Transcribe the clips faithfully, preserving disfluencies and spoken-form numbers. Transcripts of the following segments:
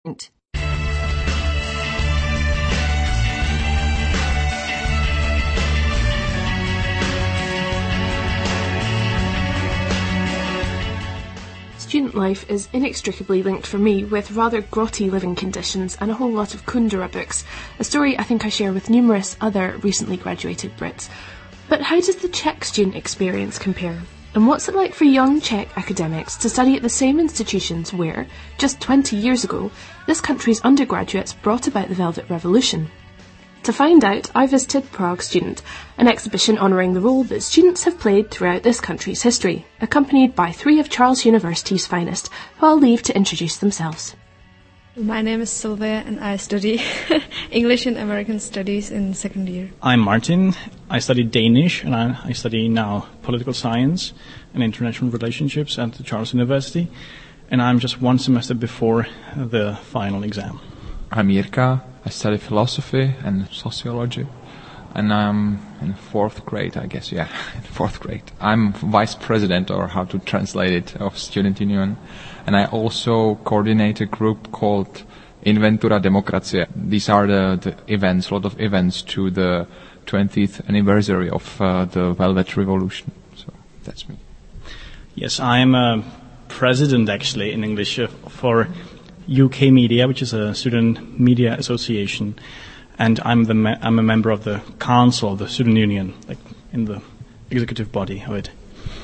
Student life is inextricably linked for me with rather grotty living conditions and a whole lot of Kundera books, a story I think I share with numerous other recently graduated Brits. But how does the Czech student experience compare? And what's it like for young Czech academics to study at the same institutions where, just twenty years ago, this country's undergraduates brought about the Velvet Revolution? To find out, I visited Prague Student, an exhibition honouring the role that students have played throughout this country's history, accompanied by three of Charles University's finest, who I'll leave to introduce themselves. My name is Sylvia and I study English and American Studies in second year. I'm Martin. I study Danish and I, I study now political science and international relationships at the Charles University, and I'm just one semester before the final exam. I'm Jirka. I study philosophy and sociology, and I'm in fourth grade, I guess, yeah, in fourth grade. I'm vice president, or how to translate it, of Student Union, and I also coordinate a group called Inventura Democracie. These are the, the events, a lot of events to the twentieth anniversary of uh, the Velvet Revolution. So that's me. Yes, I'm a president, actually, in English uh, for U K Media, which is a student media association, and I'm the me- I'm a member of the council of the student union, like in the executive body of it.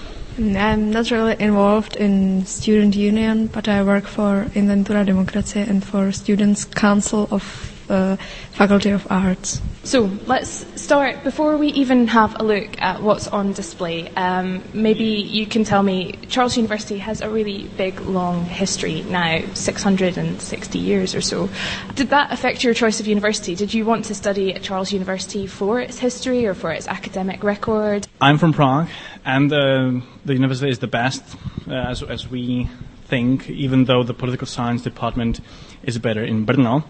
I'm not really involved in student union, but I work for Inventura Democracie and for Students' Council of uh, Faculty of Arts. So let's start, before we even have a look at what's on display, um, maybe you can tell me, Charles University has a really big, long history now, six hundred sixty years or so. Did that affect your choice of university? Did you want to study at Charles University for its history or for its academic record? I'm from Prague, and uh, the university is the best, uh, as, as we think, even though the political science department is better in Brno.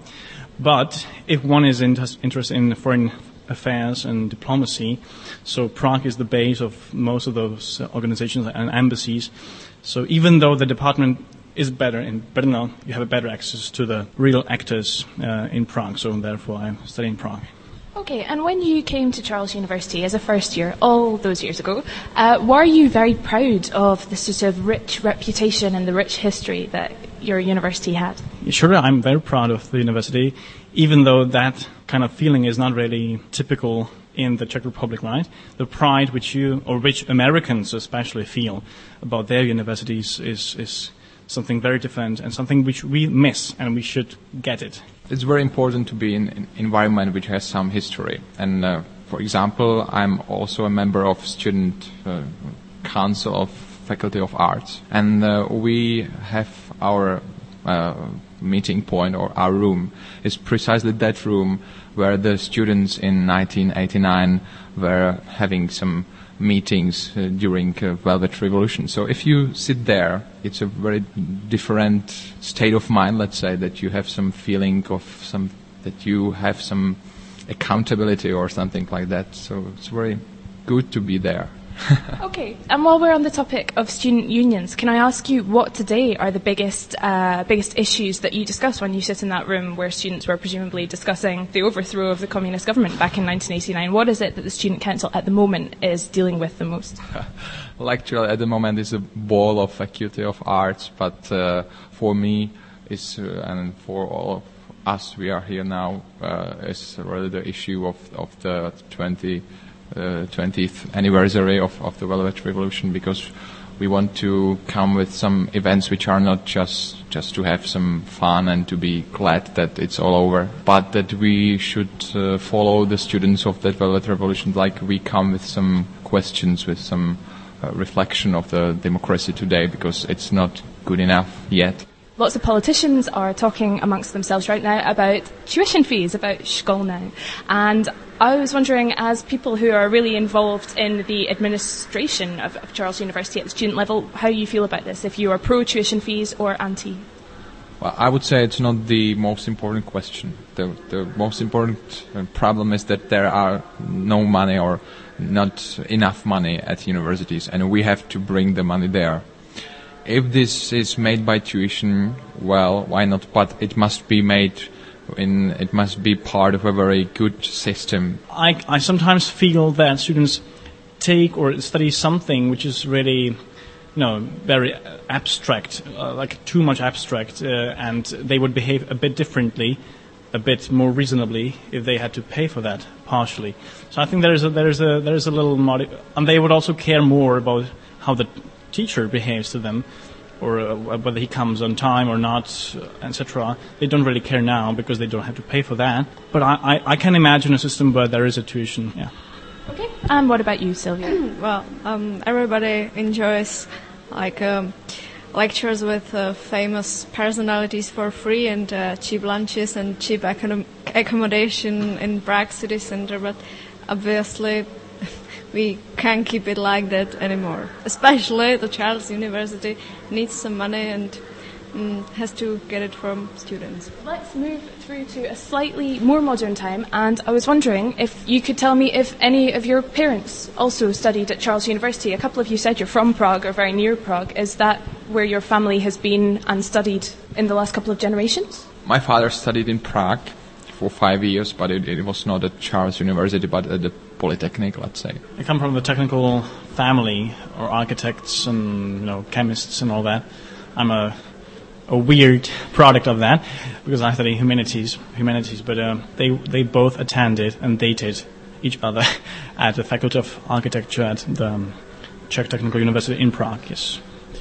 But if one is inter- interested in foreign affairs and diplomacy, so Prague is the base of most of those uh, organizations and embassies. So even though the department is better in Brno, you have a better access to the real actors uh, in Prague. So therefore, I'm studying Prague. Okay, and when you came to Charles University as a first year, all those years ago, uh, were you very proud of the sort of rich reputation and the rich history that your university had? Sure, I'm very proud of the university, even though that kind of feeling is not really typical in the Czech Republic, right? The pride which you, or which Americans especially feel about their universities is, is something very different and something which we miss, and we should get it. It's very important to be in an environment which has some history. And uh, for example, I'm also a member of Student uh, Council of Faculty of Arts. And uh, we have our uh, meeting point, or our room, is precisely that room where the students in nineteen eighty-nine were having some meetings uh, during uh, Velvet Revolution. So if you sit there, it's a very different state of mind, let's say, that you have some feeling of some, that you have some accountability or something like that. So it's very good to be there. Okay, and while we're on the topic of student unions, can I ask you what today are the biggest uh, biggest issues that you discuss when you sit in that room where students were presumably discussing the overthrow of the communist government back in nineteen eighty-nine? What is it that the Student Council at the moment is dealing with the most? Well, actually, at the moment it's a ball of Faculty of Arts, but uh, for me, it's, uh, and for all of us, we are here now, uh, is really the issue of, of the twenty Uh, twentieth anniversary of, of the Velvet Revolution, because we want to come with some events which are not just just to have some fun and to be glad that it's all over, but that we should uh, follow the students of that Velvet Revolution, like we come with some questions, with some uh, reflection of the democracy today, because it's not good enough yet. Lots of politicians are talking amongst themselves right now about tuition fees, about Školné. And I was wondering, as people who are really involved in the administration of, of Charles University at the student level, how you feel about this, if you are pro-tuition fees or anti? Well, I would say it's not the most important question. The, the most important problem is that there are no money or not enough money at universities, and we have to bring the money there. if this is made by tuition, well, why not? But it must be made in, it must be part of a very good system. I, I sometimes feel that students take or study something which is really, you know, very abstract, uh, like too much abstract, uh, and they would behave a bit differently, a bit more reasonably if they had to pay for that partially. So I think there is a, there is a, there is a little modi- and they would also care more about how the teacher behaves to them, or uh, whether he comes on time or not, uh, et cetera. They don't really care now because they don't have to pay for that. But I, I, I can imagine a system where there is a tuition. Yeah. Okay. And what about you, Sylvia? Well, um, everybody enjoys like um, lectures with uh, famous personalities for free and uh, cheap lunches and cheap econom- accommodation in Prague city center, but obviously we can't keep it like that anymore. Especially the Charles University needs some money and um, has to get it from students. Let's move through to a slightly more modern time, and I was wondering if you could tell me if any of your parents also studied at Charles University. A couple of you said you're from Prague or very near Prague. Is that where your family has been and studied in the last couple of generations? My father studied in Prague for five years, but it, it was not at Charles University, but at the Polytechnic, let's say. I come from the technical family, or architects and, you know, chemists and all that. I'm a a weird product of that because I study humanities, humanities. But uh, they they both attended and dated each other at the Faculty of Architecture at the um, Czech Technical University in Prague. Yes.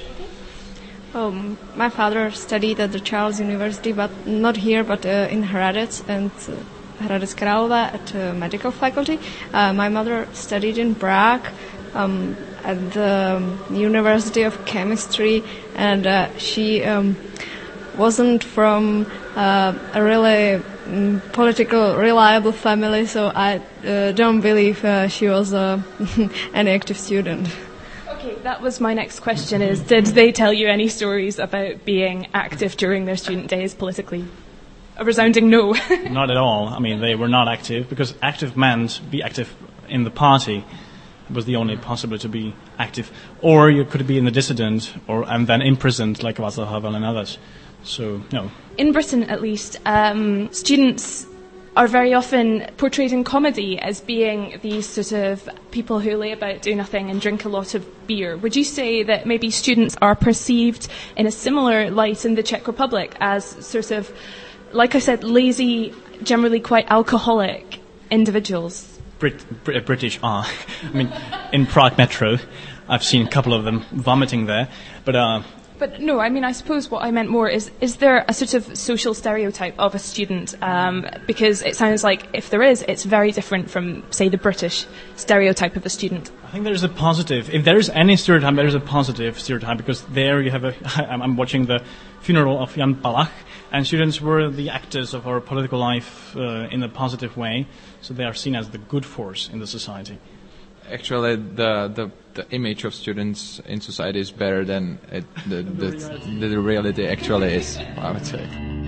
Um, my father studied at the Charles University, but not here, but uh, in Hradec and uh, Hradec Králové at the medical faculty. Uh, my mother studied in Prague um, at the um, University of Chemistry, and uh, she um, wasn't from uh, a really um, political, reliable family, so I uh, don't believe uh, she was uh, an active student. Okay, that was my next question is, did they tell you any stories about being active during their student days politically? A resounding no. Not at all. I mean, they were not active because active meant be active in the party. It was the only possibility to be active. Or you could be in the dissident or and then imprisoned like Václav Havel and others. So, no. In Britain, at least, um, students are very often portrayed in comedy as being these sort of people who lay about, do nothing and drink a lot of beer. Would you say that maybe students are perceived in a similar light in the Czech Republic as sort of, like I said, lazy, generally quite alcoholic individuals? Brit- Brit- British are. I mean, in Prague Metro, I've seen a couple of them vomiting there. But uh, But no, I mean, I suppose what I meant more is, is there a sort of social stereotype of a student? Um, because it sounds like if there is, it's very different from, say, the British stereotype of a student. I think there's a positive. If there is any stereotype, there is a positive stereotype because there you have a. I'm watching the funeral of Jan Palach, and students were the actors of our political life uh, in a positive way, so they are seen as the good force in the society. Actually, the, the the image of students in society is better than it, the, the, the, the reality actually is, I would say.